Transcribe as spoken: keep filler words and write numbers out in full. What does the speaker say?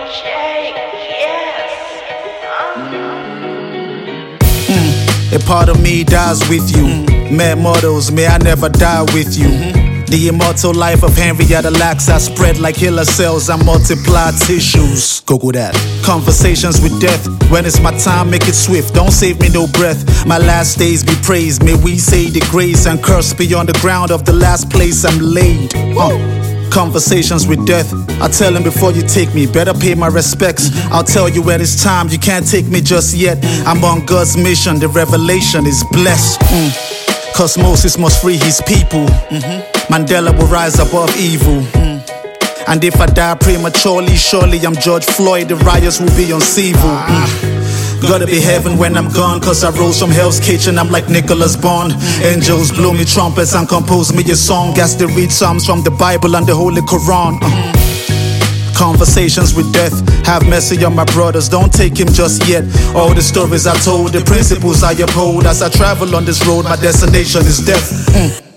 Shake, yes. Mm. A part of me dies with you. Mm. Mad models, may I never die with you. Mm-hmm. The immortal life of Henrietta Lacks, I spread like killer cells, I multiply tissues. Google that. Conversations with death, when it's my time, make it swift, don't save me no breath. My last days be praised, may we say the grace and curse be on the ground of the last place I'm laid. Uh. Conversations with death, I tell him before you take me, better pay my respects. I'll tell you when it's time, you can't take me just yet. I'm on God's mission, the revelation is blessed. Mm. Cause Moses must free his people. Mm-hmm. Mandela will rise above evil. Mm. And if I die prematurely, surely I'm George Floyd, the riots will be uncivil. Mm. Gotta be heaven when I'm gone, cause I rose from Hell's Kitchen, I'm like Nicholas Bond. Angels blow me trumpets and compose me a song. Gas to read psalms from the Bible and the Holy Quran. uh. Conversations with death, have mercy on my brothers, don't take him just yet. All the stories I told, the principles I uphold. As I travel on this road, my destination is death. mm.